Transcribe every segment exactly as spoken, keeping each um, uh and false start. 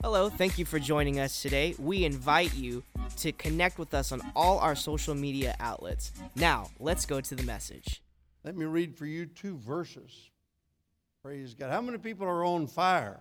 Hello, thank you for joining us today. We invite you to connect with us on all our social media outlets. Now, let's go to the message. Let me read for you two verses. Praise God. How many people are on fire?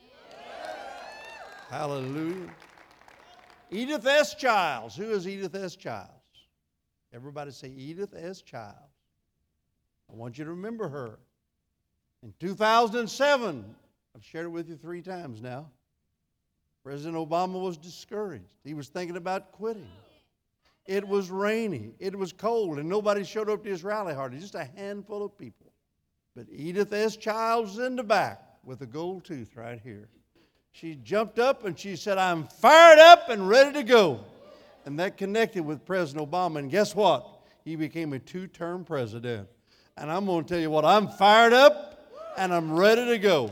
Hallelujah. Edith S. Childs. Who is Edith S. Childs? Everybody say Edith S. Childs. I want you to remember her. In two thousand seven, I've shared it with you three times now, President Obama was discouraged. He was thinking about quitting. It was rainy. It was cold, and nobody showed up to his rally hardly, just a handful of people. But Edith S. Childs is in the back with a gold tooth right here. She jumped up and she said, I'm fired up and ready to go. And that connected with President Obama. And guess what? He became a two-term president. And I'm going to tell you what, I'm fired up and I'm ready to go.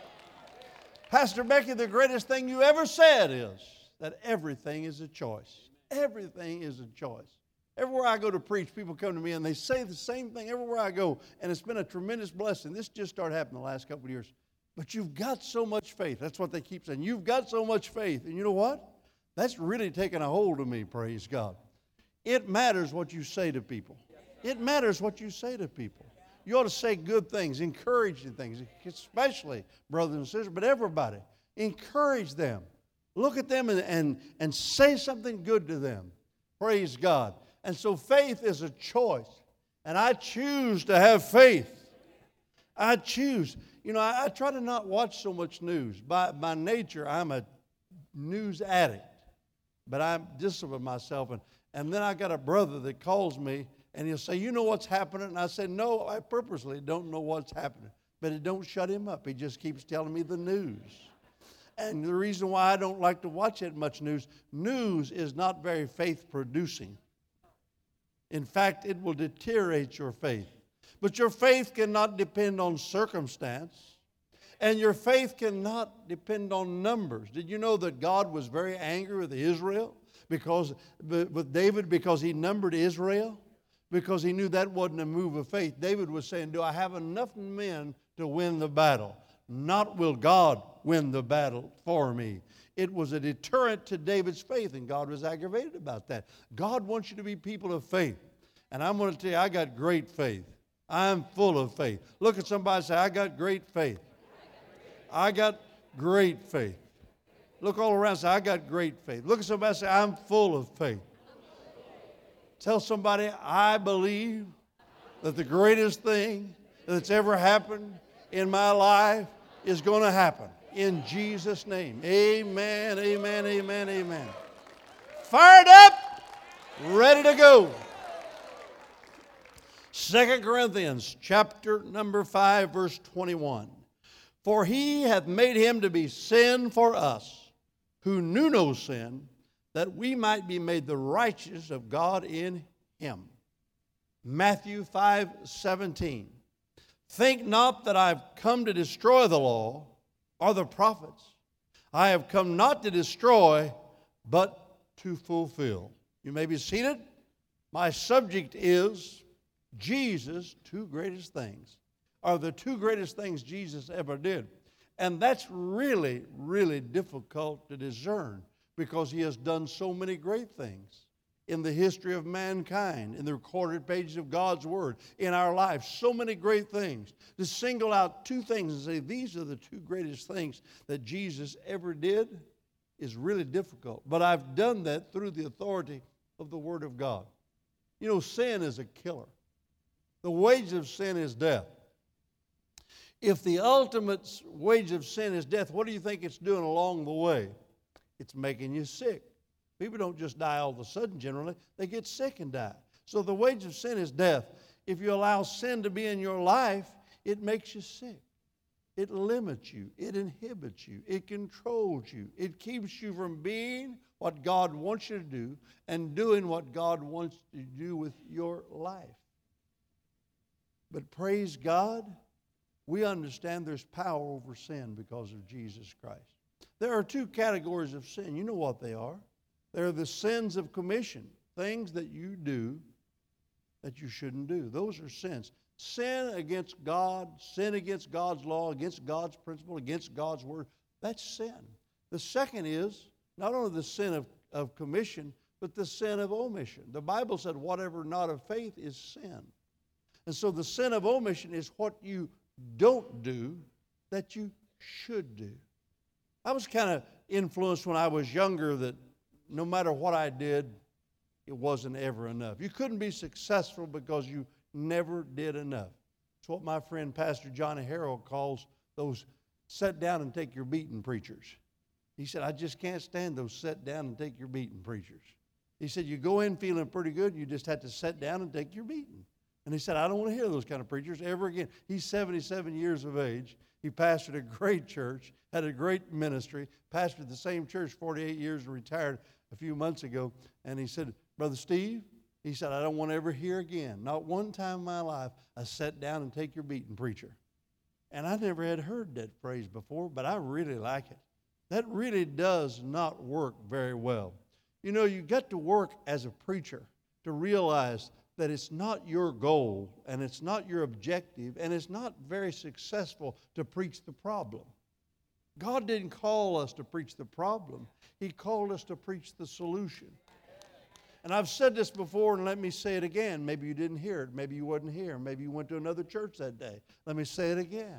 Pastor Becky, the greatest thing you ever said is that everything is a choice. Everything is a choice. Everywhere I go to preach, people come to me and they say the same thing everywhere I go. And it's been a tremendous blessing. This just started happening the last couple of years. But you've got so much faith. That's what they keep saying. You've got so much faith. And you know what? That's really taken a hold of me, praise God. It matters what you say to people. It matters what you say to people. You ought to say good things, encouraging things, especially brothers and sisters, but everybody. Encourage them. Look at them and, and, and say something good to them. Praise God. And so faith is a choice. And I choose to have faith. I choose. You know, I, I try to not watch so much news. By, by nature, I'm a news addict. But I discipline myself. And, and then I got a brother that calls me, and he'll say, you know what's happening? And I say, no, I purposely don't know what's happening. But it don't shut him up. He just keeps telling me the news. And the reason why I don't like to watch that much news, news is not very faith-producing. In fact, it will deteriorate your faith. But your faith cannot depend on circumstance. And your faith cannot depend on numbers. Did you know that God was very angry with Israel? Because, with David, because he numbered Israel? Because he knew that wasn't a move of faith. David was saying, do I have enough men to win the battle? Not will God win the battle for me. It was a deterrent to David's faith, and God was aggravated about that. God wants you to be people of faith. And I'm going to tell you, I got great faith. I'm full of faith. Look at somebody and say, I got great faith. I got great faith. Look all around and say, I got great faith. Look at somebody and say, I'm full of faith. Tell somebody, I believe that the greatest thing that's ever happened in my life is going to happen. In Jesus' name. Amen, amen, amen, amen. Fired up, ready to go. Second Corinthians chapter number five, verse twenty-one. For he hath made him to be sin for us, who knew no sin, that we might be made the righteousness of God in him. Matthew five seventeen. Think not that I have come to destroy the law or the prophets. I have come not to destroy, but to fulfill. You may be seated. My subject is Jesus' two greatest things, are the two greatest things Jesus ever did. And that's really, really difficult to discern because he has done so many great things in the history of mankind, in the recorded pages of God's Word, in our lives. So many great things. To single out two things and say these are the two greatest things that Jesus ever did is really difficult. But I've done that through the authority of the Word of God. You know, sin is a killer. The wage of sin is death. If the ultimate wage of sin is death, what do you think it's doing along the way? It's making you sick. People don't just die all of a sudden generally. They get sick and die. So the wage of sin is death. If you allow sin to be in your life, it makes you sick. It limits you. It inhibits you. It controls you. It keeps you from being what God wants you to do and doing what God wants to do with your life. But praise God, we understand there's power over sin because of Jesus Christ. There are two categories of sin. You know what they are. They're the sins of commission, things that you do that you shouldn't do. Those are sins. Sin against God, sin against God's law, against God's principle, against God's word, that's sin. The second is not only the sin of, of commission, but the sin of omission. The Bible said whatever not of faith is sin. And so the sin of omission is what you don't do that you should do. I was kind of influenced when I was younger that no matter what I did, it wasn't ever enough. You couldn't be successful because you never did enough. It's what my friend Pastor Johnny Harrell calls those sit down and take your beating preachers. He said, I just can't stand those sit down and take your beating preachers. He said, you go in feeling pretty good, you just have to sit down and take your beating. And he said, I don't want to hear those kind of preachers ever again. He's seventy-seven years of age. He pastored a great church, had a great ministry, pastored the same church forty-eight years and retired a few months ago. And he said, Brother Steve, he said, I don't want to ever hear again, not one time in my life, a sit down and take your beating preacher. And I never had heard that phrase before, but I really like it. That really does not work very well. You know, you get to work as a preacher to realize that it's not your goal and it's not your objective and it's not very successful to preach the problem. God didn't call us to preach the problem. He called us to preach the solution. And I've said this before, and let me say it again. Maybe you didn't hear it. Maybe you wasn't here. Maybe you went to another church that day. Let me say it again.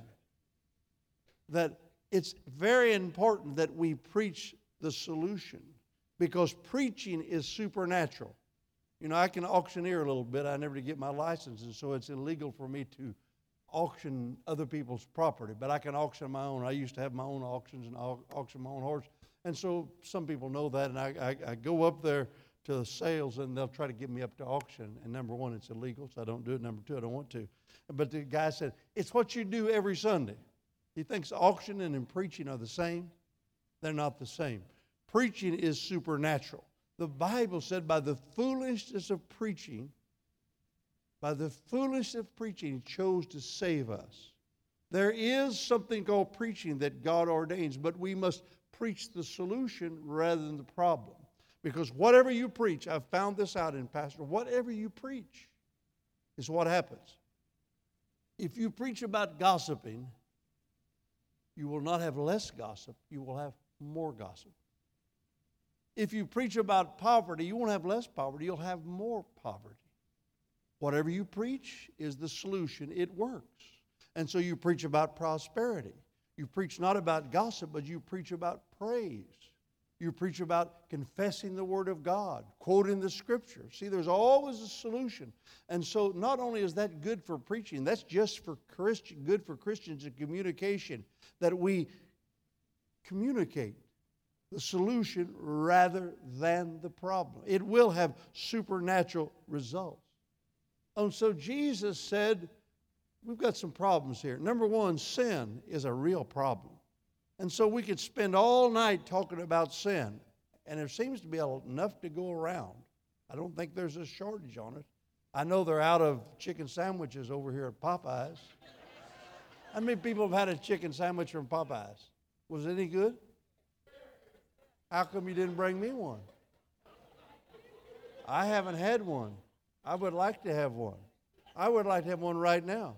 That it's very important that we preach the solution, because preaching is supernatural. You know, I can auctioneer a little bit. I never did get my license, and so it's illegal for me to auction other people's property. But I can auction my own. I used to have my own auctions and au- auction my own horse. And so some people know that, and I, I, I go up there to the sales, and they'll try to get me up to auction. And number one, it's illegal, so I don't do it. Number two, I don't want to. But the guy said, it's what you do every Sunday. He thinks auctioning and preaching are the same. They're not the same. Preaching is supernatural. The Bible said by the foolishness of preaching, by the foolishness of preaching, He chose to save us. There is something called preaching that God ordains, but we must preach the solution rather than the problem. Because whatever you preach, I've found this out in pastor, whatever you preach is what happens. If you preach about gossiping, you will not have less gossip, you will have more gossip. If you preach about poverty, you won't have less poverty, you'll have more poverty. Whatever you preach is the solution, it works. And so you preach about prosperity. You preach not about gossip, but you preach about praise. You preach about confessing the Word of God, quoting the Scripture. See, there's always a solution. And so not only is that good for preaching, that's just for Christian, good for Christians in communication, that we communicate the solution rather than the problem. It will have supernatural results. And so Jesus said, we've got some problems here. Number one, sin is a real problem. And so we could spend all night talking about sin, and there seems to be enough to go around. I don't think there's a shortage on it. I know they're out of chicken sandwiches over here at Popeyes. How many people have had a chicken sandwich from Popeyes? Was it any good? How come you didn't bring me one? I haven't had one. I would like to have one. I would like to have one right now.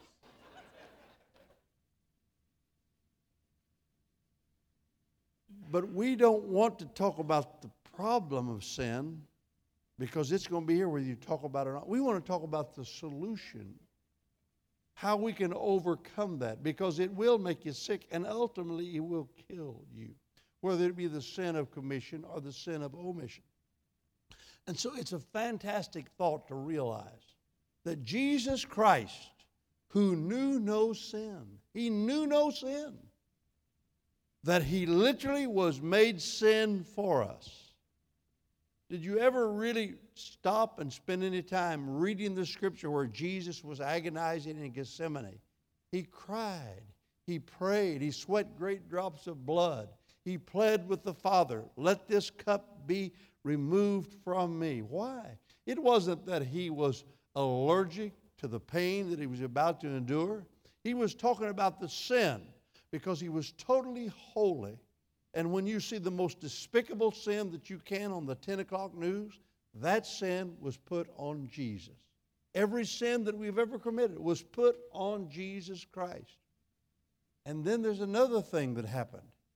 But we don't want to talk about the problem of sin because it's going to be here whether you talk about it or not. We want to talk about the solution, how we can overcome that, because it will make you sick and ultimately it will kill you, whether it be the sin of commission or the sin of omission. And so it's a fantastic thought to realize that Jesus Christ, who knew no sin, He knew no sin, that He literally was made sin for us. Did you ever really stop and spend any time reading the Scripture where Jesus was agonizing in Gethsemane? He cried, He prayed, He sweat great drops of blood. He pled with the Father, let this cup be removed from me. Why? It wasn't that He was allergic to the pain that He was about to endure. He was talking about the sin because He was totally holy. And when you see the most despicable sin that you can on the ten o'clock news, that sin was put on Jesus. Every sin that we've ever committed was put on Jesus Christ. And then there's another thing that happened.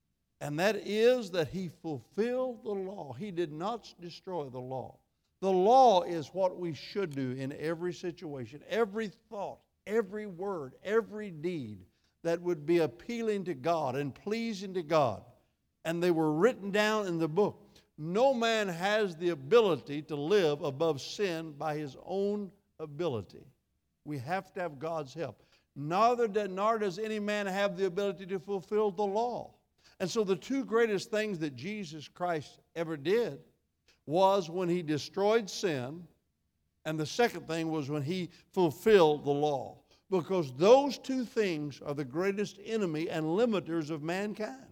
And that is that he fulfilled the law. He did not destroy the law. The law is what we should do in every situation, every thought, every word, every deed that would be appealing to God and pleasing to God. And they were written down in the book. No man has the ability to live above sin by his own ability. We have to have God's help. Neither did, nor does any man have the ability to fulfill the law. And so the two greatest things that Jesus Christ ever did was when he destroyed sin, and the second thing was when he fulfilled the law. Because those two things are the greatest enemy and limiters of mankind.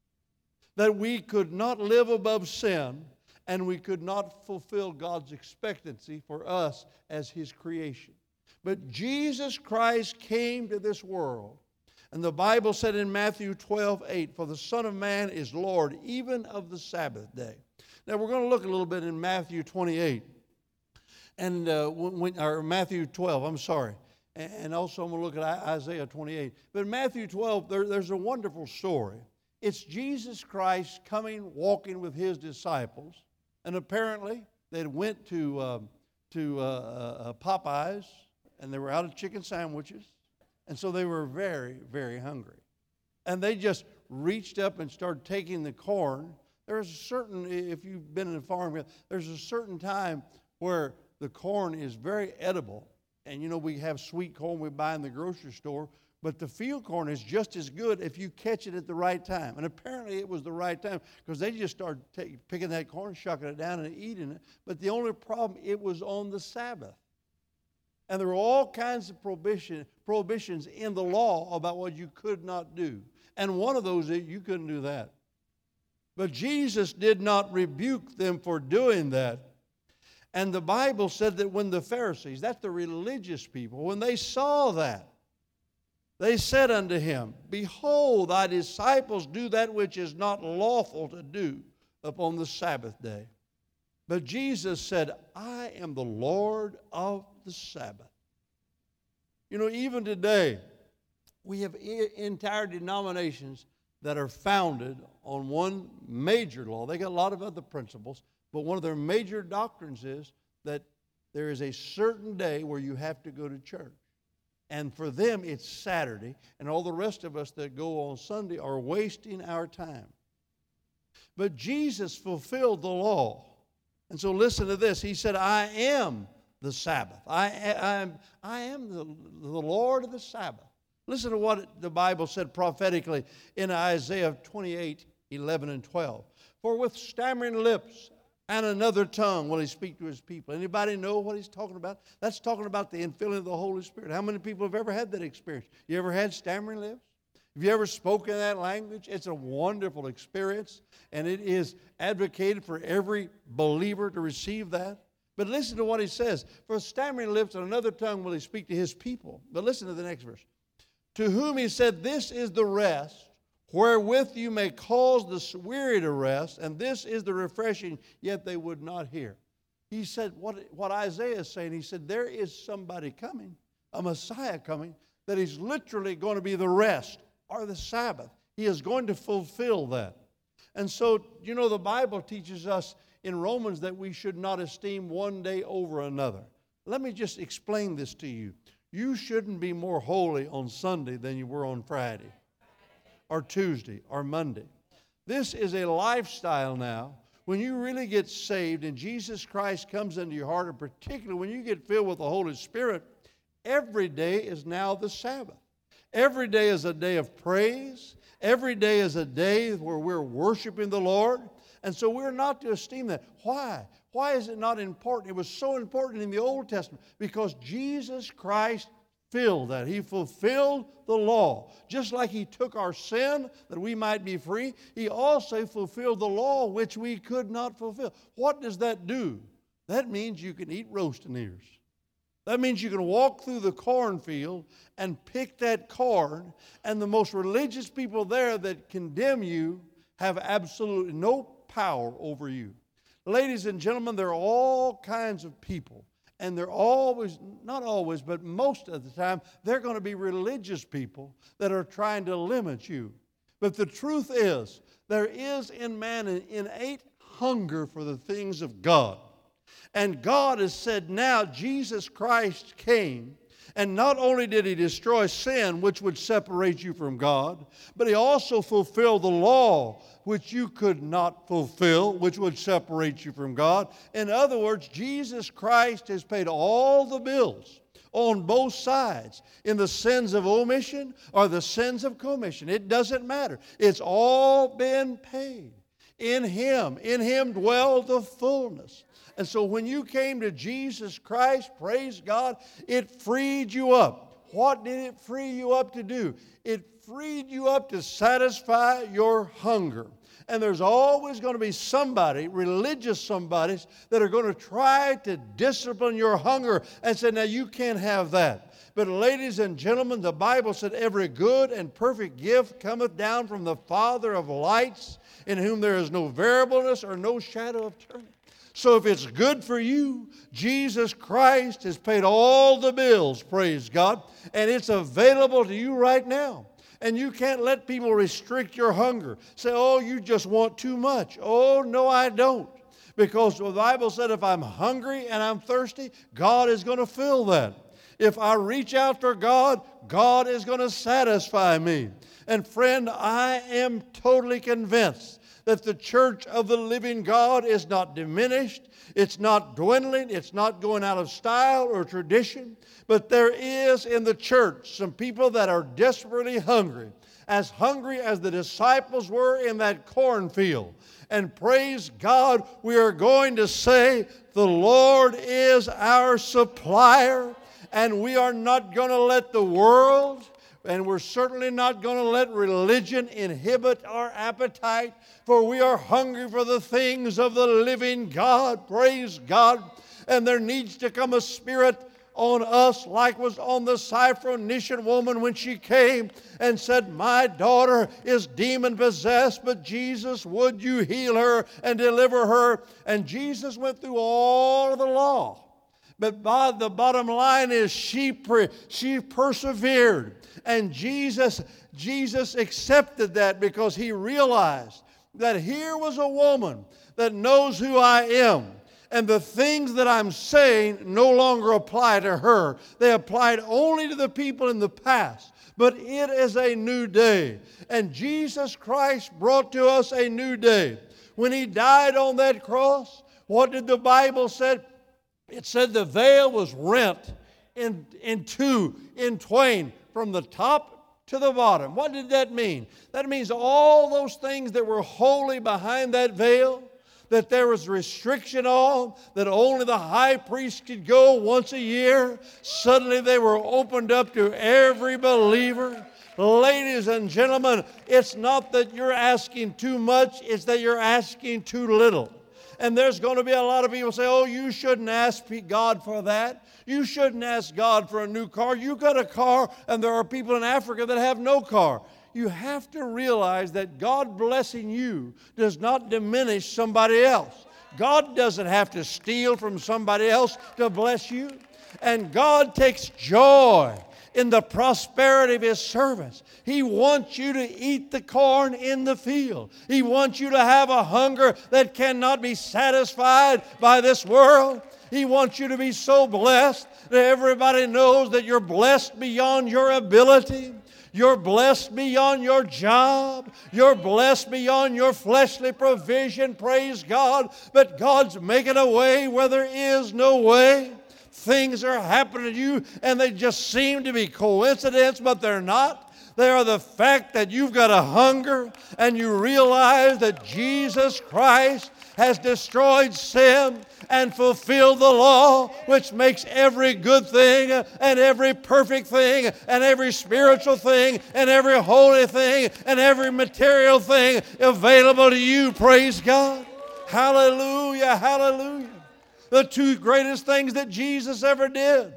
That we could not live above sin, and we could not fulfill God's expectancy for us as his creation. But Jesus Christ came to this world. And the Bible said in Matthew twelve eight, for the Son of Man is Lord even of the Sabbath day. Now we're going to look a little bit in Matthew twenty-eight, and uh, when, or Matthew twelve, I'm sorry. And also I'm going to look at Isaiah twenty-eight. But in Matthew twelve, there, there's a wonderful story. It's Jesus Christ coming, walking with his disciples. And apparently they went to, uh, to uh, uh, Popeyes, and they were out of chicken sandwiches. And so they were very, very hungry. And they just reached up and started taking the corn. There's a certain, if you've been in a farm, there's a certain time where the corn is very edible. And you know, we have sweet corn we buy in the grocery store, but the field corn is just as good if you catch it at the right time. And apparently it was the right time, because they just started take, picking that corn, shucking it down and eating it. But the only problem, it was on the Sabbath. And there were all kinds of prohibition, prohibitions in the law about what you could not do. And one of those is you couldn't do that. But Jesus did not rebuke them for doing that. And the Bible said that when the Pharisees, that's the religious people, when they saw that, they said unto him, behold, thy disciples do that which is not lawful to do upon the Sabbath day. But Jesus said, I am the Lord of the Sabbath. You know, even today, we have entire denominations that are founded on one major law. They got a lot of other principles, but one of their major doctrines is that there is a certain day where you have to go to church. And for them, it's Saturday, and all the rest of us that go on Sunday are wasting our time. But Jesus fulfilled the law. And so listen to this. He said, I am the Sabbath. I, I, am, I am the, the Lord of the Sabbath. Listen to what the Bible said prophetically in Isaiah twenty-eight, eleven and twelve. For with stammering lips and another tongue will he speak to his people. Anybody know what he's talking about? That's talking about the infilling of the Holy Spirit. How many people have ever had that experience? You ever had stammering lips? Have you ever spoken that language? It's a wonderful experience, and it is advocated for every believer to receive that. But listen to what he says. For stammering lips and another tongue will he speak to his people. But listen to the next verse. To whom he said, this is the rest, wherewith you may cause the weary to rest, and this is the refreshing, yet they would not hear. He said, what, what Isaiah is saying, he said, there is somebody coming, a Messiah coming, that is literally going to be the rest, or the Sabbath. He is going to fulfill that. And so, you know, the Bible teaches us in Romans that we should not esteem one day over another. Let me just explain this to you. You shouldn't be more holy on Sunday than you were on Friday or Tuesday or Monday. This is a lifestyle now. When you really get saved and Jesus Christ comes into your heart, and particularly when you get filled with the Holy Spirit, every day is now the Sabbath. Every day is a day of praise. Every day is a day where we're worshiping the Lord. And so we're not to esteem that. Why? Why is it not important? It was so important in the Old Testament because Jesus Christ filled that. He fulfilled the law. Just like he took our sin that we might be free, he also fulfilled the law which we could not fulfill. What does that do? That means you can eat roasting ears. That means you can walk through the cornfield and pick that corn, and the most religious people there that condemn you have absolutely no power over you. Ladies and gentlemen, there are all kinds of people, and they're always, not always, but most of the time, they're going to be religious people that are trying to limit you. But the truth is, there is in man an innate hunger for the things of God. And God has said now Jesus Christ came, and not only did He destroy sin, which would separate you from God, but He also fulfilled the law, which you could not fulfill, which would separate you from God. In other words, Jesus Christ has paid all the bills on both sides, in the sins of omission or the sins of commission. It doesn't matter. It's all been paid. In Him, in Him dwelled the fullness. And so when you came to Jesus Christ, praise God, it freed you up. What did it free you up to do? It freed you up to satisfy your hunger. And there's always going to be somebody, religious somebodies, that are going to try to discipline your hunger and say, now you can't have that. But ladies and gentlemen, the Bible said, every good and perfect gift cometh down from the Father of lights, in whom there is no variableness or no shadow of turning. So if it's good for you, Jesus Christ has paid all the bills, praise God, and it's available to you right now. And you can't let people restrict your hunger. Say, oh, you just want too much. Oh, no, I don't. Because the Bible said if I'm hungry and I'm thirsty, God is going to fill that. If I reach out for God, God is going to satisfy me. And friend, I am totally convinced that the church of the living God is not diminished, it's not dwindling, it's not going out of style or tradition, but there is in the church some people that are desperately hungry, as hungry as the disciples were in that cornfield. And praise God, we are going to say, the Lord is our supplier, and we are not going to let the world, and we're certainly not going to let religion inhibit our appetite, for we are hungry for the things of the living God. Praise God. And there needs to come a spirit on us like was on the Syrophoenician woman when she came and said, my daughter is demon-possessed, but Jesus, would you heal her and deliver her? And Jesus went through all of the law. But by the bottom line is she, pre- she persevered. And Jesus, Jesus accepted that because He realized that here was a woman that knows who I am. And the things that I'm saying no longer apply to her. They applied only to the people in the past. But it is a new day. And Jesus Christ brought to us a new day. When He died on that cross, what did the Bible say? It said the veil was rent in, in two, in twain, from the top to the bottom. What did that mean? That means all those things that were holy behind that veil, that there was restriction on, that only the high priest could go once a year, suddenly they were opened up to every believer. Ladies and gentlemen, it's not that you're asking too much, it's that you're asking too little. And there's going to be a lot of people say, oh, you shouldn't ask God for that. You shouldn't ask God for a new car. You got a car, and there are people in Africa that have no car. You have to realize that God blessing you does not diminish somebody else. God doesn't have to steal from somebody else to bless you. And God takes joy in the prosperity of His servants. He wants you to eat the corn in the field. He wants you to have a hunger that cannot be satisfied by this world. He wants you to be so blessed that everybody knows that you're blessed beyond your ability. You're blessed beyond your job. You're blessed beyond your fleshly provision, praise God. But God's making a way where there is no way. Things are happening to you and they just seem to be coincidence, but they're not. They are the fact that you've got a hunger and you realize that Jesus Christ has destroyed sin and fulfilled the law, which makes every good thing and every perfect thing and every spiritual thing and every holy thing and every material thing available to you. Praise God. Hallelujah, hallelujah. The two greatest things that Jesus ever did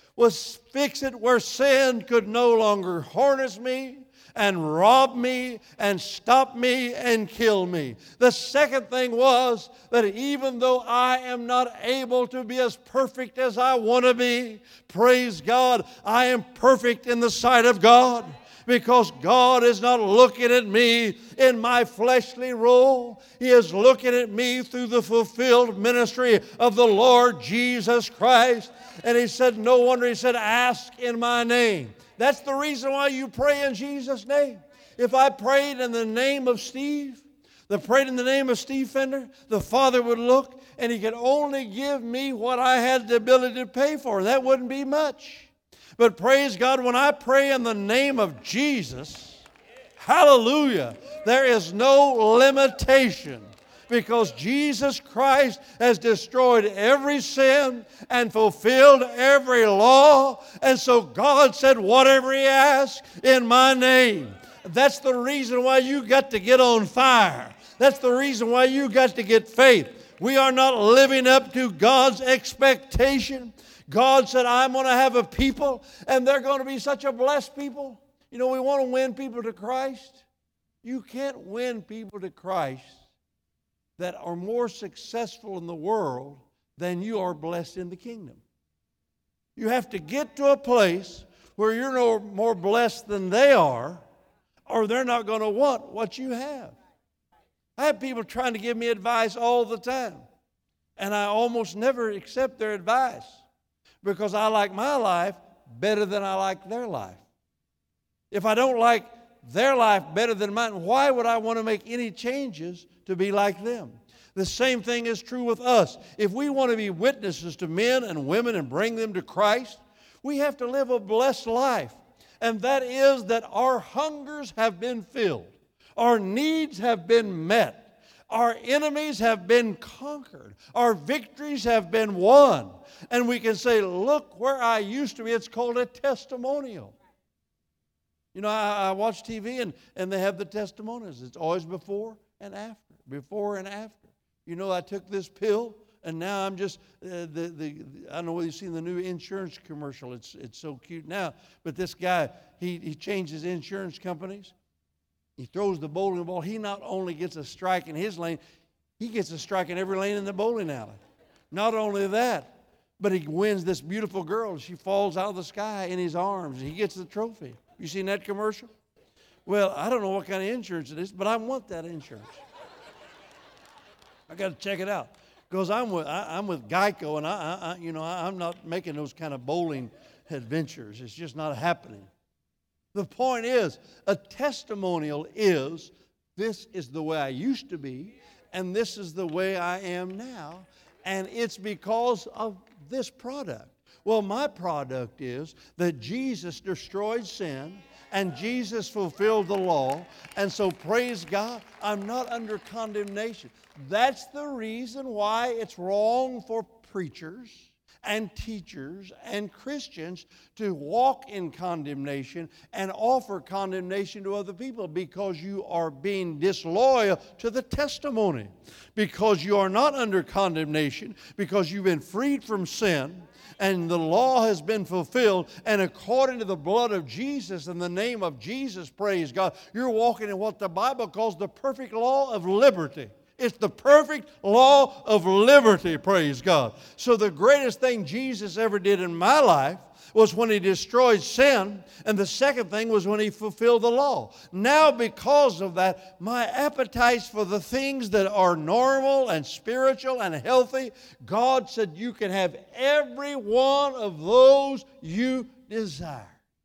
was fix it where sin could no longer harness me and rob me and stop me and kill me. The second thing was that even though I am not able to be as perfect as I want to be, praise God, I am perfect in the sight of God. because God is not looking at me in my fleshly role. He is looking at me through the fulfilled ministry of the Lord Jesus Christ. And He said, no wonder He said, ask in my name. That's the reason why you pray in Jesus' name. If I prayed in the name of Steve, the prayed in the name of Steve Fender, the Father would look and He could only give me what I had the ability to pay for. That wouldn't be much. But praise God, when I pray in the name of Jesus, hallelujah, there is no limitation, because Jesus Christ has destroyed every sin and fulfilled every law. And so God said, whatever He asks in my name. That's the reason why you got to get on fire. That's the reason why you got to get faith. We are not living up to God's expectation. God said, I'm going to have a people, and they're going to be such a blessed people. You know, we want to win people to Christ. You can't win people to Christ that are more successful in the world than you are blessed in the kingdom. You have to get to a place where you're no more blessed than they are, or they're not going to want what you have. I have people trying to give me advice all the time, and I almost never accept their advice because I like my life better than I like their life. If I don't like their life better than mine, why would I want to make any changes to be like them? The same thing is true with us. If we want to be witnesses to men and women and bring them to Christ, we have to live a blessed life. And that is that our hungers have been filled. Our needs have been met. Our enemies have been conquered. Our victories have been won. And we can say, look where I used to be. It's called a testimonial. You know, I, I watch T V and, and they have the testimonials. It's always before and after, before and after. You know, I took this pill, and now I'm just, uh, the, the, I don't know whether you've seen the new insurance commercial. It's, it's so cute now. But this guy, he, he changed his insurance companies. He throws the bowling ball. He not only gets a strike in his lane, he gets a strike in every lane in the bowling alley. Not only that, but he wins this beautiful girl. She falls out of the sky in his arms. He gets the trophy. You seen that commercial? Well, I don't know what kind of insurance it is, but I want that insurance. I got to check it out, because I'm with I, I'm with Geico, and I, I you know I, I'm not making those kind of bowling adventures. It's just not happening. The point is, a testimonial is, this is the way I used to be, and this is the way I am now, and it's because of this product. Well, my product is that Jesus destroyed sin, and Jesus fulfilled the law, and so praise God, I'm not under condemnation. That's the reason why it's wrong for preachers and teachers and Christians to walk in condemnation and offer condemnation to other people, because you are being disloyal to the testimony, because you are not under condemnation, because you've been freed from sin and the law has been fulfilled, and according to the blood of Jesus, in the name of Jesus, praise God, you're walking in what the Bible calls the perfect law of liberty. It's the perfect law of liberty, praise God. So the greatest thing Jesus ever did in my life was when He destroyed sin, and the second thing was when He fulfilled the law. Now, because of that, my appetites for the things that are normal and spiritual and healthy, God said you can have every one of those you desire.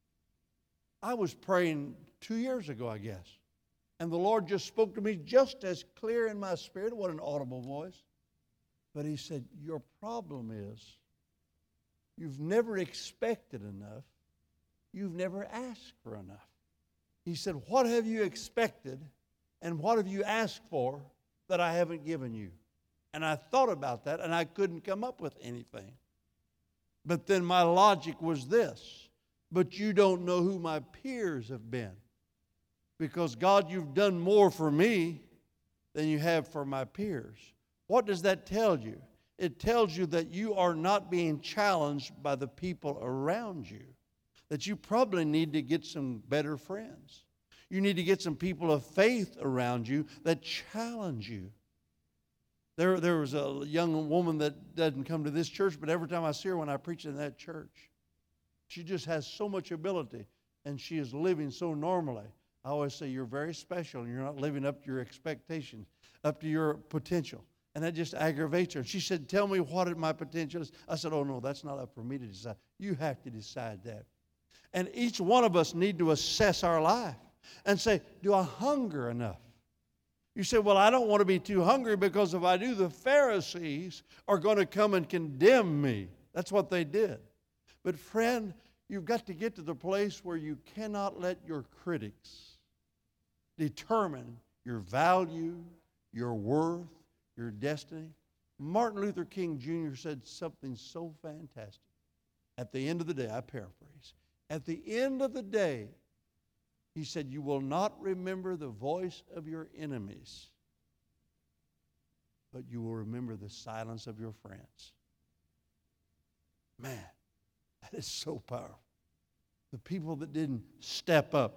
I was praying two years ago, I guess. And the Lord just spoke to me just as clear in my spirit. What an audible voice. But He said, your problem is you've never expected enough. You've never asked for enough. He said, what have you expected and what have you asked for that I haven't given you? And I thought about that, and I couldn't come up with anything. But then my logic was this: but you don't know who my peers have been. Because, God, you've done more for me than you have for my peers. What does that tell you? It tells you that you are not being challenged by the people around you, that you probably need to get some better friends. You need to get some people of faith around you that challenge you. There, there was a young woman that doesn't come to this church, but every time I see her when I preach in that church, she just has so much ability. and she is living so normally, I always say, you're very special and you're not living up to your expectations, up to your potential. And that just aggravates her. And she said, tell me what my potential is. I said, oh, no, that's not up for me to decide. You have to decide that. And each one of us need to assess our life and say, do I hunger enough? You say, well, I don't want to be too hungry because if I do, the Pharisees are going to come and condemn me. That's what they did. But friend, you've got to get to the place where you cannot let your critics determine your value, your worth, your destiny. Martin Luther King Junior said something so fantastic. At the end of the day, I paraphrase, at the end of the day, he said, you will not remember the voice of your enemies, but you will remember the silence of your friends. Man, that is so powerful. The people that didn't step up.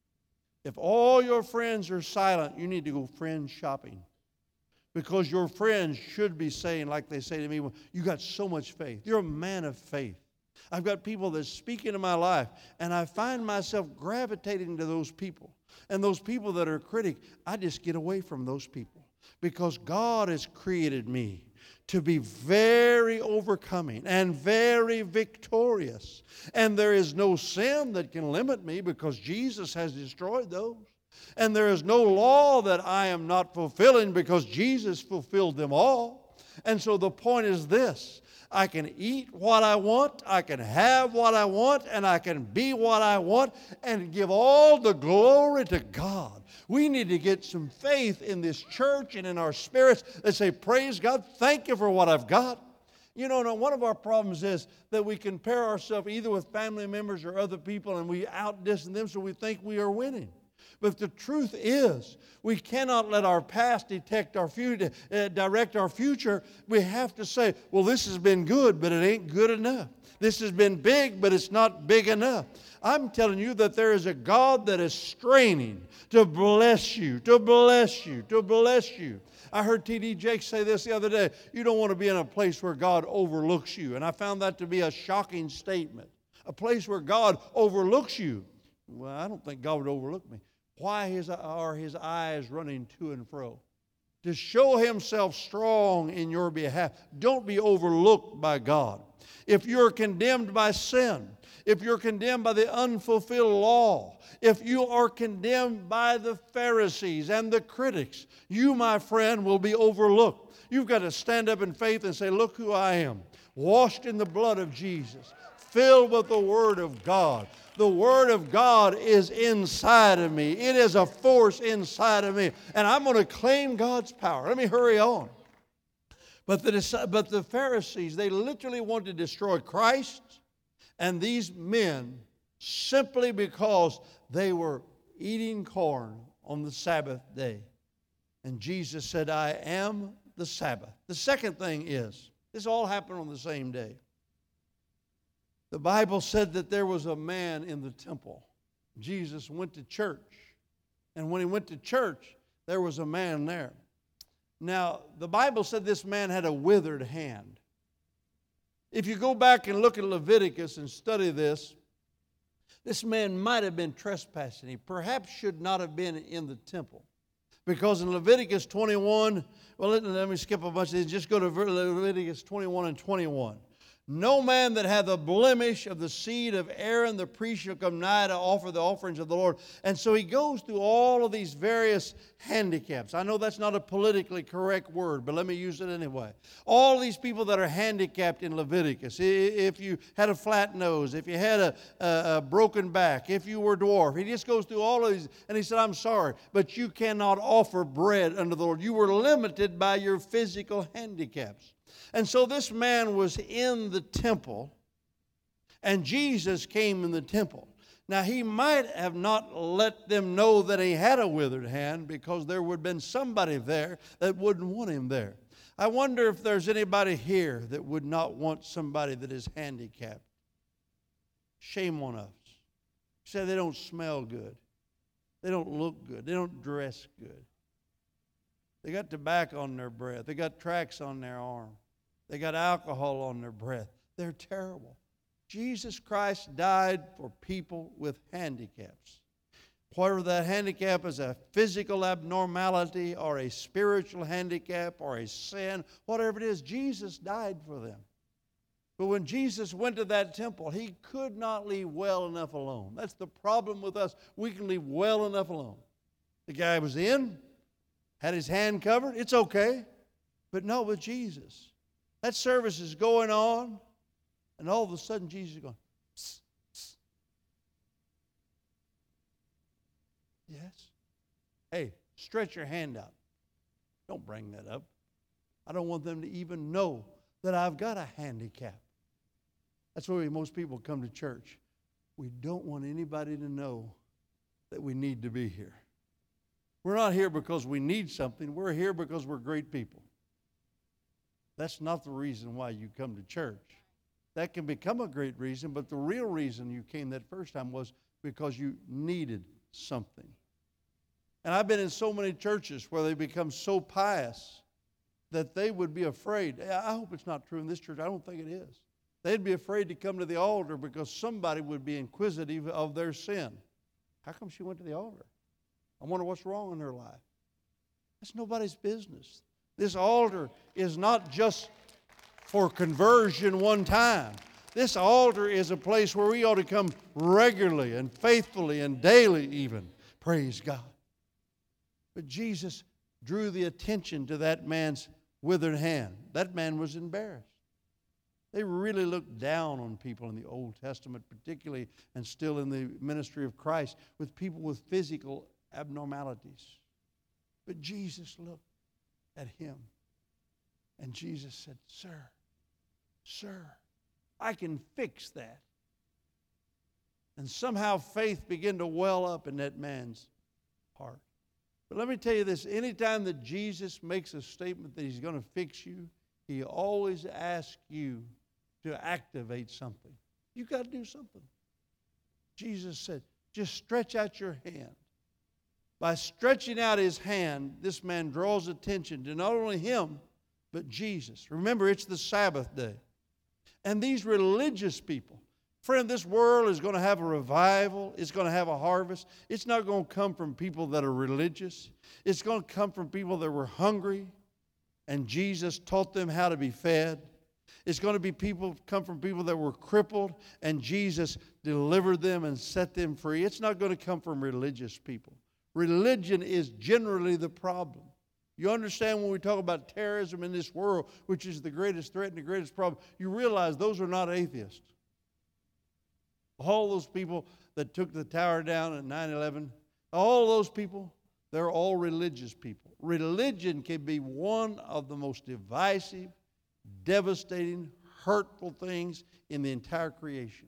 If all your friends are silent, you need to go friend shopping. Because your friends should be saying, like they say to me, well, you got so much faith. You're a man of faith. I've got people that speak into my life, and I find myself gravitating to those people. And those people that are critic, I just get away from those people. Because God has created me to be very overcoming and very victorious. And there is no sin that can limit me because Jesus has destroyed those. And there is no law that I am not fulfilling because Jesus fulfilled them all. And so the point is this. I can eat what I want, I can have what I want, and I can be what I want and give all the glory to God. We need to get some faith in this church and in our spirits that say, praise God, thank you for what I've got. You know, now one of our problems is that we compare ourselves either with family members or other people and we outdistance them so we think we are winning. But the truth is, we cannot let our past detect our future, uh, direct our future. We have to say, well, this has been good, but it ain't good enough. This has been big, but it's not big enough. I'm telling you that there is a God that is straining to bless you, to bless you, to bless you. I heard T D Jakes say this the other day. You don't want to be in a place where God overlooks you. And I found that to be a shocking statement. A place where God overlooks you. Well, I don't think God would overlook me. Why his, are his eyes running to and fro? To show himself strong in your behalf. Don't be overlooked by God. If you're condemned by sin, if you're condemned by the unfulfilled law, if you are condemned by the Pharisees and the critics, you, my friend, will be overlooked. You've got to stand up in faith and say, look who I am, washed in the blood of Jesus, filled with the Word of God. The Word of God is inside of me. It is a force inside of me. And I'm going to claim God's power. Let me hurry on. But the, but the Pharisees, they literally wanted to destroy Christ and these men simply because they were eating corn on the Sabbath day. And Jesus said, I am the Sabbath. The second thing is, this all happened on the same day. The Bible said that there was a man in the temple. Jesus went to church. And when he went to church, there was a man there. Now, the Bible said this man had a withered hand. If you go back and look at Leviticus and study this, this man might have been trespassing. He perhaps should not have been in the temple. Because in Leviticus twenty-one, well, let, let me skip a bunch of these. Just go to Leviticus twenty-one and twenty-one. No man that hath a blemish of the seed of Aaron the priest shall come nigh to offer the offerings of the Lord. And so he goes through all of these various handicaps. I know that's not a politically correct word, but let me use it anyway. All these people that are handicapped in Leviticus. If you had a flat nose, if you had a, a, a broken back, if you were dwarf. He just goes through all of these. And he said, I'm sorry, but you cannot offer bread unto the Lord. You were limited by your physical handicaps. And so this man was in the temple, and Jesus came in the temple. Now, he might have not let them know that he had a withered hand because there would have been somebody there that wouldn't want him there. I wonder if there's anybody here that would not want somebody that is handicapped. Shame on us. Say they don't smell good. They don't look good. They don't dress good. They got tobacco on their breath. They got tracks on their arm. They got alcohol on their breath. They're terrible. Jesus Christ died for people with handicaps. Whether that handicap is a physical abnormality or a spiritual handicap or a sin, whatever it is, Jesus died for them. But when Jesus went to that temple, he could not leave well enough alone. That's the problem with us. We can leave well enough alone. The guy was in, had his hand covered. It's okay. But not with Jesus. That service is going on, and all of a sudden Jesus is going, psst, psst. Yes? Hey, stretch your hand out. Don't bring that up. I don't want them to even know that I've got a handicap. That's why most people come to church. We don't want anybody to know that we need to be here. We're not here because we need something. We're here because we're great people. That's not the reason why you come to church. That can become a great reason, but the real reason you came that first time was because you needed something. And I've been in so many churches where they become so pious that they would be afraid. I hope it's not true in this church. I don't think it is. They'd be afraid to come to the altar because somebody would be inquisitive of their sin. How come she went to the altar? I wonder what's wrong in her life. That's nobody's business. This altar is not just for conversion one time. This altar is a place where we ought to come regularly and faithfully and daily even. Praise God. But Jesus drew the attention to that man's withered hand. That man was embarrassed. They really looked down on people in the Old Testament, particularly and still in the ministry of Christ, with people with physical abnormalities. But Jesus looked at him, and Jesus said, Sir, sir, I can fix that. And somehow faith began to well up in that man's heart. But let me tell you this, anytime that Jesus makes a statement that he's going to fix you, he always asks you to activate something. You've got to do something. Jesus said, just stretch out your hand. By stretching out his hand, this man draws attention to not only him, but Jesus. Remember, it's the Sabbath day. And these religious people, friend, this world is going to have a revival. It's going to have a harvest. It's not going to come from people that are religious. It's going to come from people that were hungry, and Jesus taught them how to be fed. It's going to be people come from people that were crippled, and Jesus delivered them and set them free. It's not going to come from religious people. Religion is generally the problem. You understand when we talk about terrorism in this world, which is the greatest threat and the greatest problem, you realize those are not atheists. All those people that took the tower down at nine eleven, all those people, they're all religious people. Religion can be one of the most divisive, devastating, hurtful things in the entire creation.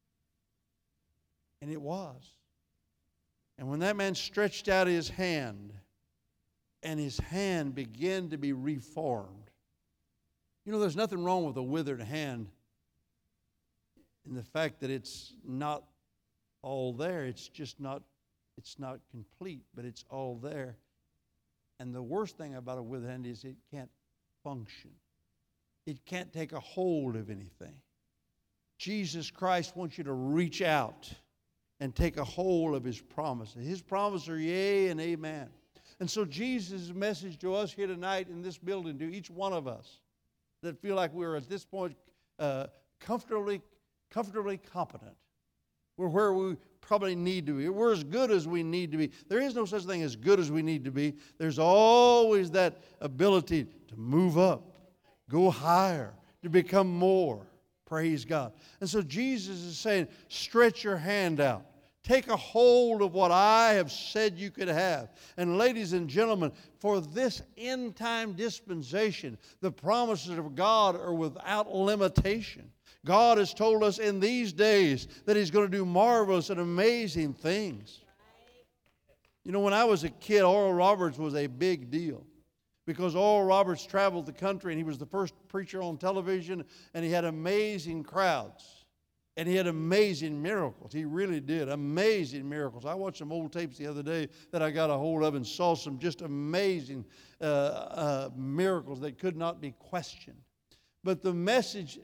And it was. And when that man stretched out his hand, and his hand began to be reformed. You know, there's nothing wrong with a withered hand in the fact that it's not all there. It's just not, it's not complete, but it's all there. And the worst thing about a withered hand is it can't function. It can't take a hold of anything. Jesus Christ wants you to reach out and take a hold of his promises. His promises are yea and amen. And so Jesus' message to us here tonight in this building, to each one of us that feel like we're at this point uh, comfortably, comfortably competent. We're where we probably need to be. We're as good as we need to be. There is no such thing as good as we need to be. There's always that ability to move up, go higher, to become more. Praise God. And so Jesus is saying, stretch your hand out. Take a hold of what I have said you could have. And ladies and gentlemen, for this end-time dispensation, the promises of God are without limitation. God has told us in these days that he's going to do marvelous and amazing things. You know, when I was a kid, Oral Roberts was a big deal. Because Oral Roberts traveled the country, and he was the first preacher on television, and he had amazing crowds. And he had amazing miracles. He really did. Amazing miracles. I watched some old tapes the other day that I got a hold of and saw some just amazing uh, uh, miracles that could not be questioned. But the message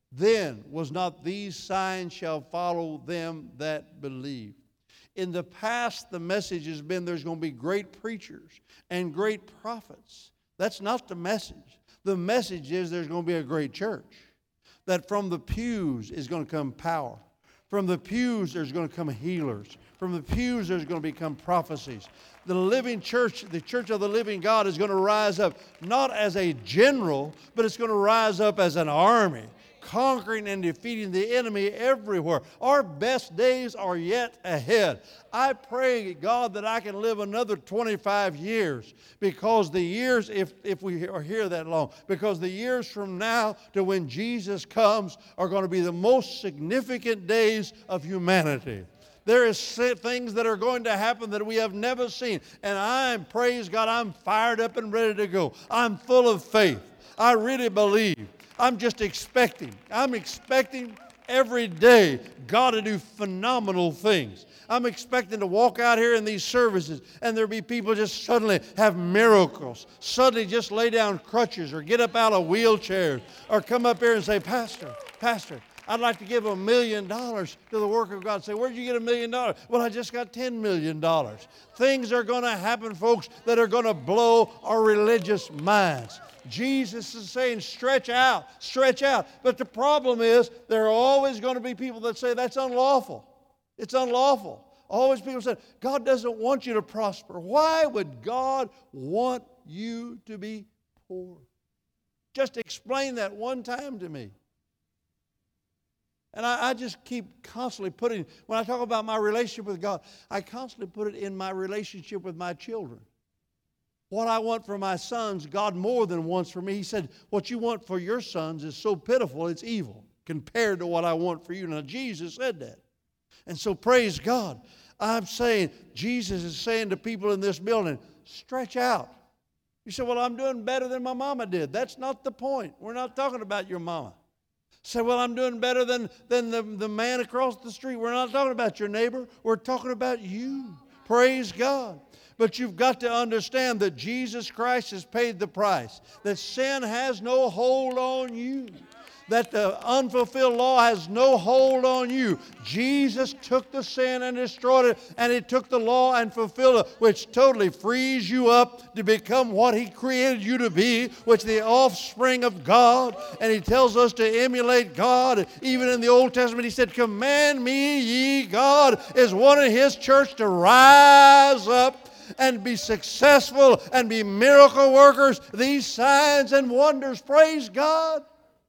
Then was not these signs shall follow them that believe. In the past, the message has been there's going to be great preachers and great prophets. That's not the message. The message is there's going to be a great church. That from the pews is going to come power. From the pews there's going to come healers. From the pews there's going to become prophecies. The living church, the church of the living God is going to rise up not as a general, but it's going to rise up as an army, conquering and defeating the enemy everywhere. Our best days are yet ahead. I pray, God, that I can live another twenty-five years, because the years, if, if we are here that long, because the years from now to when Jesus comes are going to be the most significant days of humanity. There is things that are going to happen that we have never seen. And I'm, praise God, I'm fired up and ready to go. I'm full of faith. I really believe. I'm just expecting. I'm expecting every day God to do phenomenal things. I'm expecting to walk out here in these services and there'll be people just suddenly have miracles. Suddenly just lay down crutches or get up out of wheelchairs or come up here and say, Pastor, Pastor, I'd like to give a million dollars to the work of God. Say, where'd you get a million dollars? Well, I just got ten million dollars. Things are going to happen, folks, that are going to blow our religious minds. Jesus is saying, stretch out, stretch out. But the problem is, there are always going to be people that say, that's unlawful. It's unlawful. Always people say, God doesn't want you to prosper. Why would God want you to be poor? Just explain that one time to me. And I, I just keep constantly putting, when I talk about my relationship with God, I constantly put it in my relationship with my children. What I want for my sons, God more than wants for me. He said, what you want for your sons is so pitiful, it's evil compared to what I want for you. Now, Jesus said that. And so, praise God. I'm saying, Jesus is saying to people in this building, stretch out. You say, well, I'm doing better than my mama did. That's not the point. We're not talking about your mama. Say, well, I'm doing better than, than the, the man across the street. We're not talking about your neighbor. We're talking about you. Praise God. But you've got to understand that Jesus Christ has paid the price. That sin has no hold on you. That the unfulfilled law has no hold on you. Jesus took the sin and destroyed it, and He took the law and fulfilled it, which totally frees you up to become what He created you to be, which is the offspring of God. And He tells us to emulate God. Even in the Old Testament, He said, command me, ye God, is wanting His church to rise up and be successful and be miracle workers. These signs and wonders, praise God.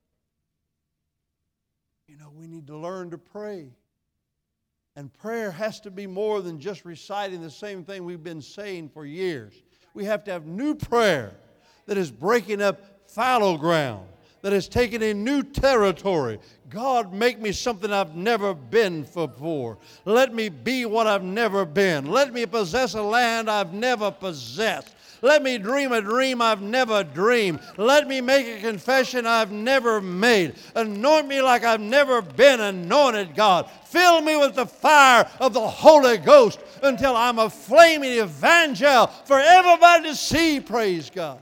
We need to learn to pray. And prayer has to be more than just reciting the same thing we've been saying for years. We have to have new prayer that is breaking up fallow ground, that is taking in new territory. God, make me something I've never been before. Let me be what I've never been. Let me possess a land I've never possessed. Let me dream a dream I've never dreamed. Let me make a confession I've never made. Anoint me like I've never been anointed, God. Fill me with the fire of the Holy Ghost until I'm a flaming evangel for everybody to see, praise God.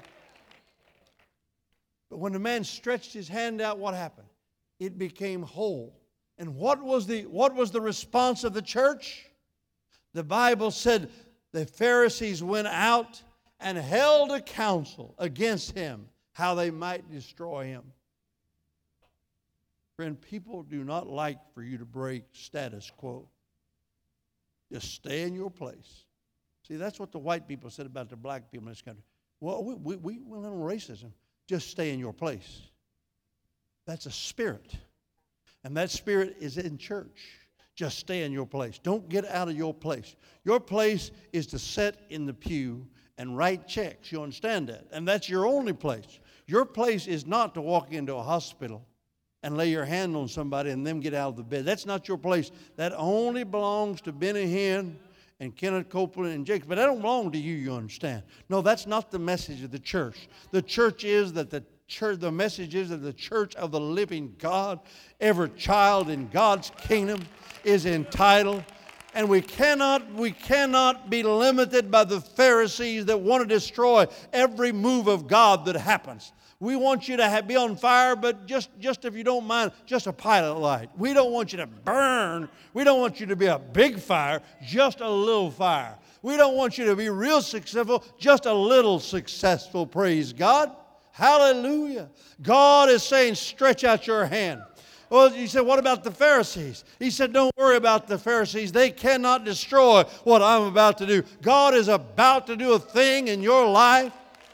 But when the man stretched his hand out, what happened? It became whole. And what was the, what was the response of the church? The Bible said the Pharisees went out and held a council against him, how they might destroy him. Friend, people do not like for you to break status quo. Just stay in your place. See, that's what the white people said about the black people in this country. Well, we, we, we will handle racism. Just stay in your place. That's a spirit. And that spirit is in church. Just stay in your place. Don't get out of your place. Your place is to sit in the pew and write checks. You understand that? And that's your only place. Your place is not to walk into a hospital and lay your hand on somebody and them get out of the bed. That's not your place. That only belongs to Benny Hinn and Kenneth Copeland and Jake. But that don't belong to you, you understand. No, that's not the message of the church. The church is that the church, the message is that the church of the living God, every child in God's kingdom is entitled And we cannot, we cannot be limited by the Pharisees that want to destroy every move of God that happens. We want you to have, be on fire, but just, just if you don't mind, just a pilot light. We don't want you to burn. We don't want you to be a big fire, just a little fire. We don't want you to be real successful, just a little successful, praise God. Hallelujah. God is saying, stretch out your hand. Well, he said, what about the Pharisees? He said, don't worry about the Pharisees. They cannot destroy what I'm about to do. God is about to do a thing in your life.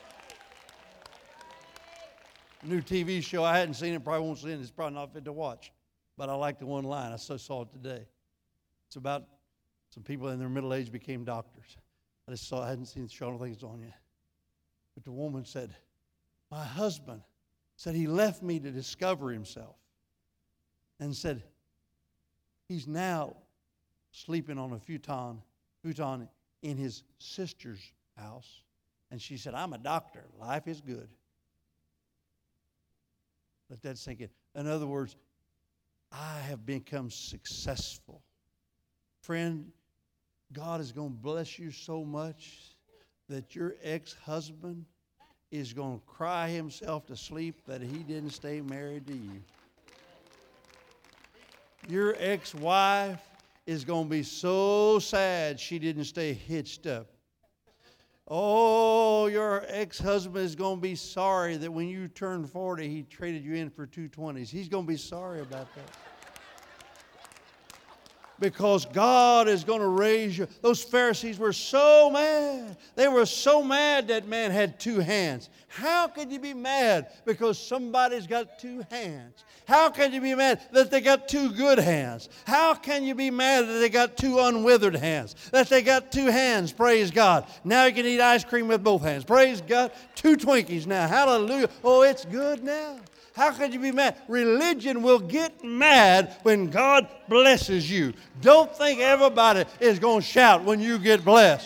New T V show. I hadn't seen it, probably won't see it. It's probably not fit to watch. But I like the one line. I so saw it today. It's about some people in their middle age became doctors. I just saw, I hadn't seen the show. I don't think it's on yet. But the woman said, my husband said he left me to discover himself. And said, he's now sleeping on a futon, futon in his sister's house. And she said, I'm a doctor. Life is good. Let that sink in. In other words, I have become successful. Friend, God is going to bless you so much that your ex-husband is going to cry himself to sleep that he didn't stay married to you. Your ex-wife is going to be so sad she didn't stay hitched up. Oh, your ex-husband is going to be sorry that when you turned forty, he traded you in for two twenties. He's going to be sorry about that. Because God is going to raise you. Those Pharisees were so mad. They were so mad that man had two hands. How can you be mad because somebody's got two hands? How can you be mad that they got two good hands? How can you be mad that they got two unwithered hands? That they got two hands, praise God. Now you can eat ice cream with both hands. Praise God. Two Twinkies now. Hallelujah. Oh, it's good now. How can you be mad? Religion will get mad when God blesses you. Don't think everybody is going to shout when you get blessed.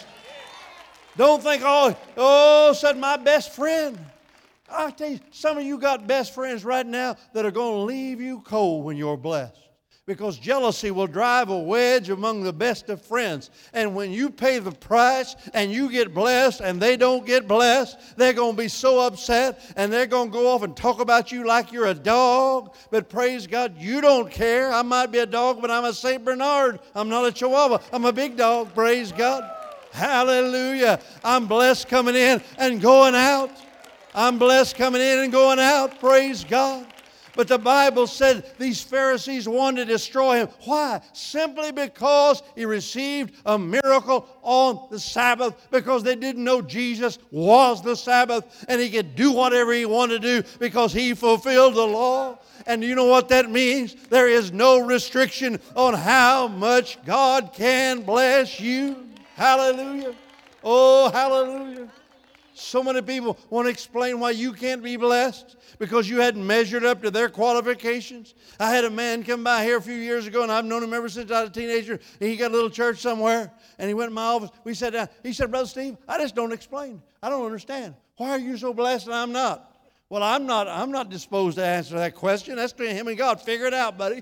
Don't think, oh, oh, said my best friend. I tell you, some of you got best friends right now that are going to leave you cold when you're blessed. Because jealousy will drive a wedge among the best of friends. And when you pay the price and you get blessed and they don't get blessed, they're going to be so upset and they're going to go off and talk about you like you're a dog. But praise God, you don't care. I might be a dog, but I'm a Saint Bernard. I'm not a Chihuahua. I'm a big dog. Praise God. Hallelujah. I'm blessed coming in and going out. I'm blessed coming in and going out. Praise God. But the Bible said these Pharisees wanted to destroy him. Why? Simply because he received a miracle on the Sabbath, because they didn't know Jesus was the Sabbath and he could do whatever he wanted to do because he fulfilled the law. And you know what that means? There is no restriction on how much God can bless you. Hallelujah. Oh, hallelujah. So many people want to explain why you can't be blessed because you hadn't measured up to their qualifications. I had a man come by here a few years ago, and I've known him ever since I was a teenager. And he got a little church somewhere, and he went in my office. We sat down. He said, Brother Steve, I just don't explain. I don't understand. Why are you so blessed and I'm not? Well, I'm not, I'm not disposed to answer that question. That's between him and God. Figure it out, buddy.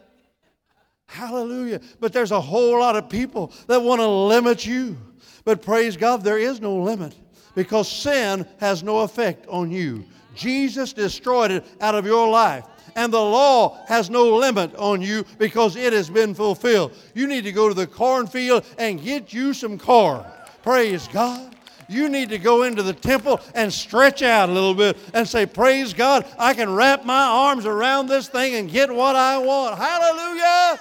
Hallelujah. But there's a whole lot of people that want to limit you. But praise God, there is no limit. Because sin has no effect on you. Jesus destroyed it out of your life. And the law has no limit on you because it has been fulfilled. You need to go to the cornfield and get you some corn. Praise God. You need to go into the temple and stretch out a little bit and say, praise God, I can wrap my arms around this thing and get what I want. Hallelujah.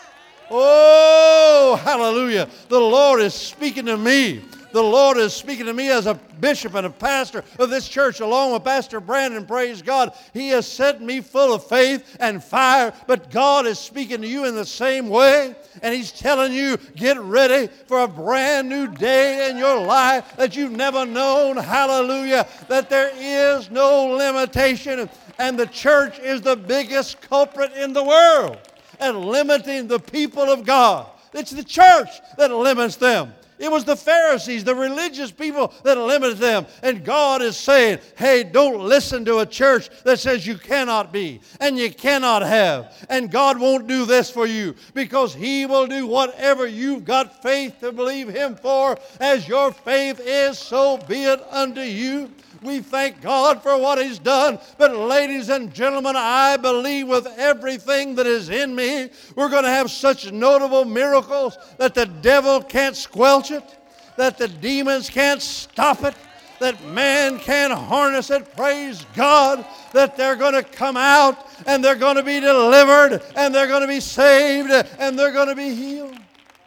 Oh, hallelujah. The Lord is speaking to me. The Lord is speaking to me as a bishop and a pastor of this church, along with Pastor Brandon. Praise God. He has set me full of faith and fire, but God is speaking to you in the same way. And He's telling you, get ready for a brand new day in your life that you've never known. Hallelujah. That there is no limitation. And the church is the biggest culprit in the world at limiting the people of God. It's the church that limits them. It was the Pharisees, the religious people that limited them. And God is saying, hey, don't listen to a church that says you cannot be and you cannot have. And God won't do this for you, because He will do whatever you've got faith to believe Him for. As your faith is, so be it unto you. We thank God for what He's done. But ladies and gentlemen, I believe with everything that is in me, we're going to have such notable miracles that the devil can't squelch it, that the demons can't stop it, that man can't harness it. Praise God, that they're going to come out and they're going to be delivered and they're going to be saved and they're going to be healed.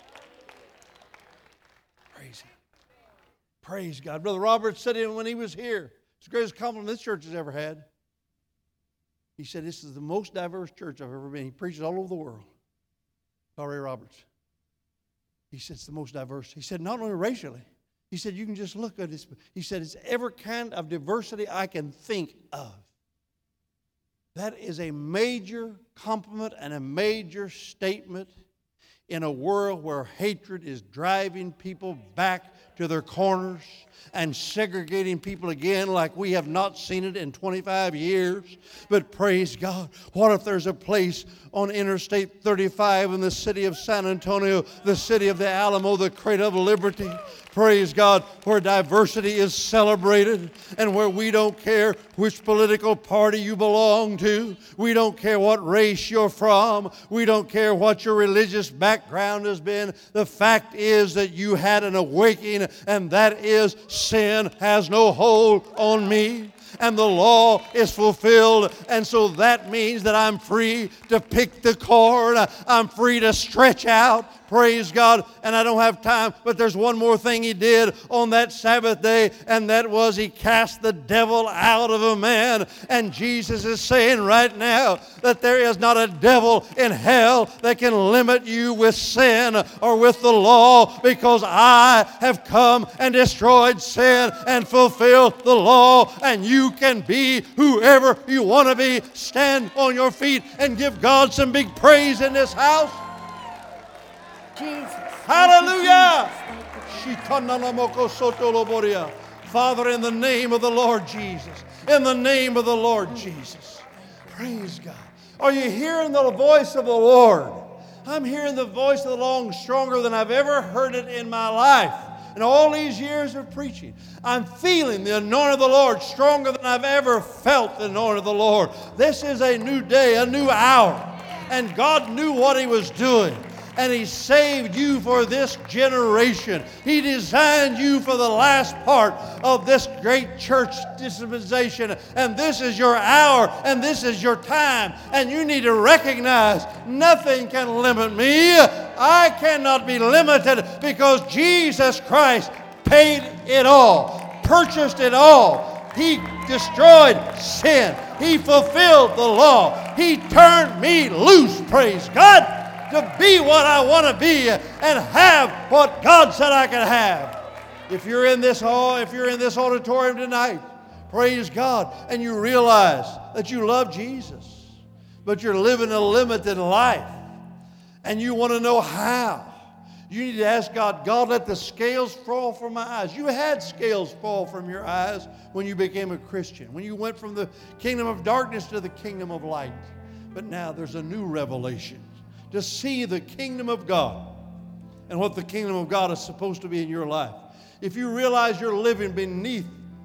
Praise Him. Praise God. Brother Robert said it when he was here. It's the greatest compliment this church has ever had. He said, this is the most diverse church I've ever been. He preaches all over the world. Paul Ray Roberts. He said, it's the most diverse. He said, not only racially. He said, you can just look at this. He said, it's every kind of diversity I can think of. That is a major compliment and a major statement in a world where hatred is driving people back to their corners and segregating people again like we have not seen it in twenty-five years. But praise God, what if there's a place on Interstate thirty-five in the city of San Antonio, the city of the Alamo, the cradle of liberty, praise God, where diversity is celebrated and where we don't care which political party you belong to. We don't care what race you're from. We don't care what your religious background has been. The fact is that you had an awakening, and that is sin has no hold on me. And the law is fulfilled. And so that means that I'm free to pick the cord. I'm free to stretch out. Praise God. And I don't have time, but there's one more thing He did on that Sabbath day, and that was He cast the devil out of a man. And Jesus is saying right now that there is not a devil in hell that can limit you with sin or with the law, because I have come and destroyed sin and fulfilled the law, and you can be whoever you want to be. Stand on your feet and give God some big praise in this house. Jesus. Hallelujah. Father, in the name of the Lord Jesus, in the name of the Lord Jesus, praise God. Are you hearing the voice of the Lord? I'm hearing the voice of the Lord stronger than I've ever heard it in my life. In all these years of preaching, I'm feeling the anointing of the Lord stronger than I've ever felt the anointing of the Lord. This is a new day, a new hour. And God knew what He was doing. And He saved you for this generation. He designed you for the last part of this great church dispensation. And this is your hour, and this is your time. And you need to recognize nothing can limit me. I cannot be limited, because Jesus Christ paid it all, purchased it all. He destroyed sin. He fulfilled the law. He turned me loose, praise God, to be what I want to be and have what God said I could have. If you're in this hall, if you're in this auditorium tonight, praise God, and you realize that you love Jesus, but you're living a limited life, and you want to know how, you need to ask God, God, let the scales fall from my eyes. You had scales fall from your eyes when you became a Christian, when you went from the kingdom of darkness to the kingdom of light. But now there's a new revelation, to see the kingdom of God and what the kingdom of God is supposed to be in your life. If you realize you're living beneath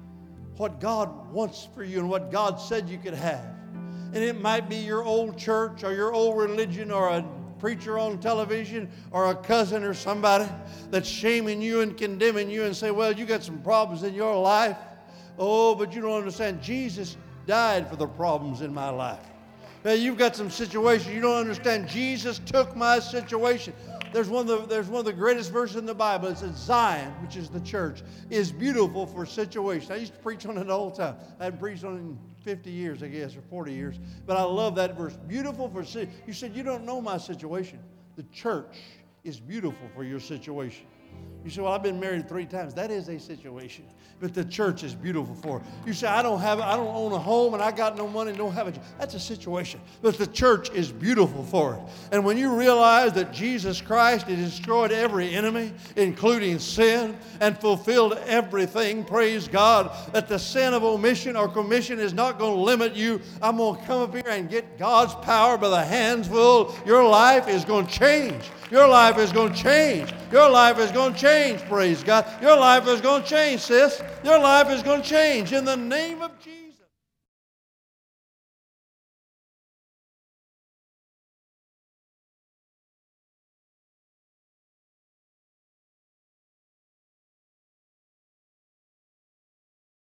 what God wants for you and what God said you could have, and it might be your old church or your old religion or a preacher on television or a cousin or somebody that's shaming you and condemning you and say, well, you got some problems in your life. Oh, but you don't understand. Jesus died for the problems in my life. Now, you've got some situation you don't understand. Jesus took my situation. There's one of the, there's one of the greatest verses in the Bible. It says Zion, which is the church, is beautiful for situations. I used to preach on it all the time. I hadn't preached on it in fifty years, I guess, or forty years. But I love that verse. Beautiful for, you said, you don't know my situation. The church is beautiful for your situation. You say, well, I've been married three times. That is a situation. But the church is beautiful for it. You say, I don't have, I don't own a home and I got no money and don't have a job. That's a situation. But the church is beautiful for it. And when you realize that Jesus Christ has destroyed every enemy, including sin, and fulfilled everything, praise God, that the sin of omission or commission is not going to limit you. I'm going to come up here and get God's power by the hands full. Your life is going to change. Your life is going to change. Your life is going to change, praise God. Your life is going to change, sis. Your life is going to change in the name of Jesus.